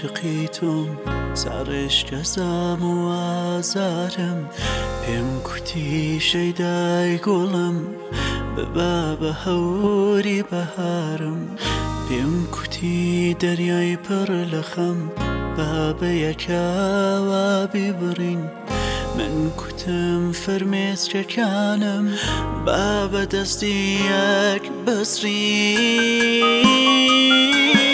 عاشقی توم سرش جزام و آزارم پێم کوتی شەیدای گوڵم ببا بە هەوری بەهارم پێم کوتی دەریای پڕ لە خەم با بە یەکاوا بیبڕین من کوتم فەرمێسکەکانم با بە دەستی یەک بەسرین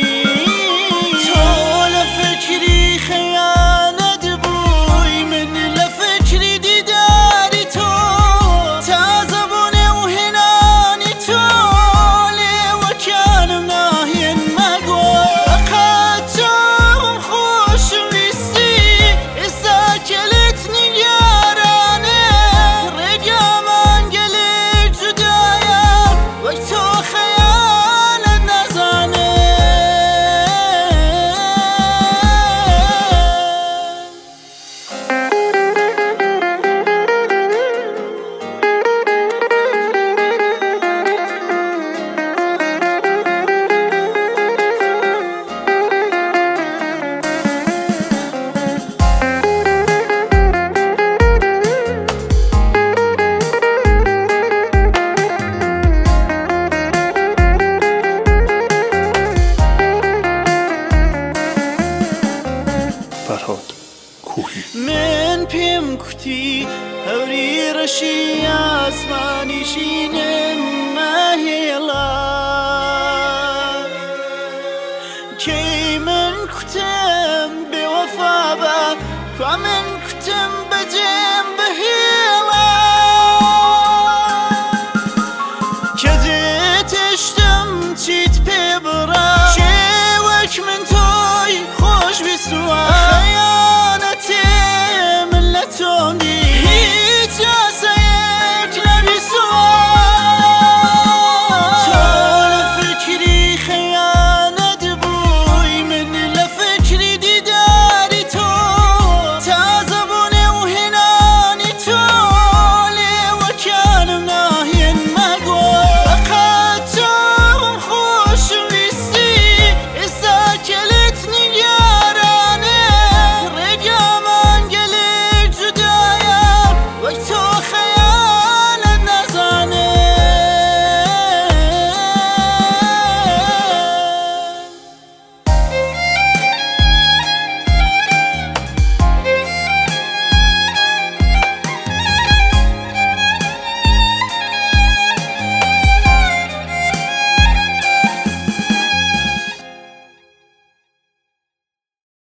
من پێم کوتی هەوری ڕەشی ئاسمانیشینم ماهێڵا کەی من کوتم بێوەفا بە کوا من کوتم بەجێم بەهێڵا کە دێ تێشتم چیت پێ بڕا شێوەک من